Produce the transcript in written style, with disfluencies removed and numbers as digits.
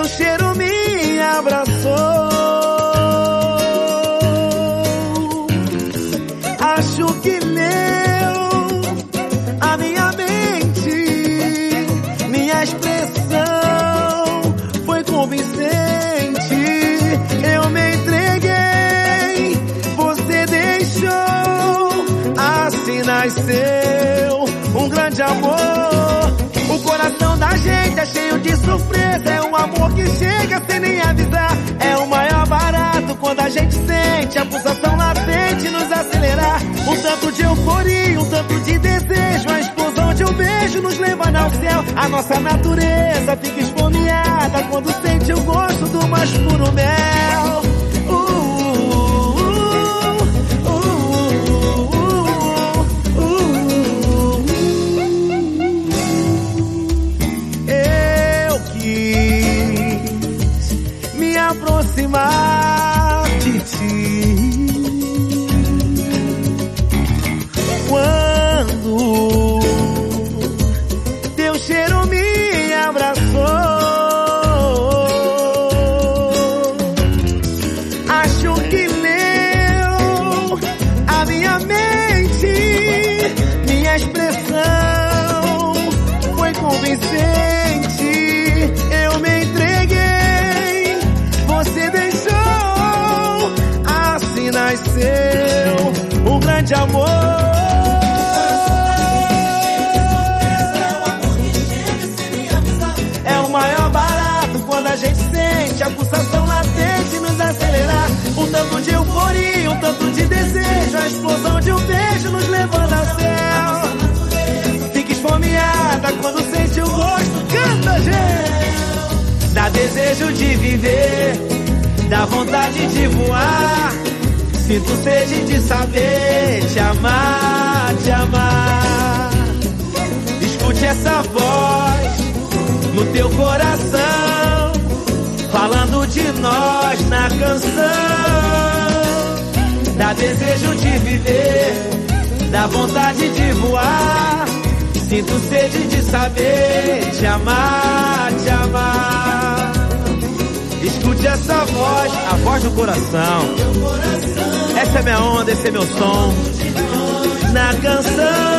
cheiro me abraçou. Acho que leu a minha mente, minha expressão foi convincente. Eu me entreguei, você deixou, assim nasceu um grande amor. O coração da gente é cheio de surpresa, é um amor que chega sem nem avisar. É o maior barato quando a gente sente a pulsação latente nos acelerar. Um tanto de euforia, um tanto de desejo, a explosão de um beijo nos levando ao céu. A nossa natureza fica esfomeada quando sente o gosto do mais puro mel. Aproximar de ti quando teu cheiro me abraçou. Acho que leu a minha mente, minha expressão foi convincente. Eu me entreguei, você deixou, assim nasceu um grande amor. É o maior barato quando a gente sente a pulsação latente nos acelerar. Um tanto de euforia, um tanto de desejo, a explosão de um beijo nos levando ao céu. Fica esfomeada quando sente o gosto, canta, gente. Dá desejo de viver, dá vontade de voar. Sinto sede de saber te amar, te amar. Escute essa voz no teu coração, falando de nós na canção. Dá desejo de viver, dá vontade de voar. Sinto sede de saber te amar, te amar. Escute essa voz, a voz do coração. Essa é minha onda, esse é meu som. Na canção.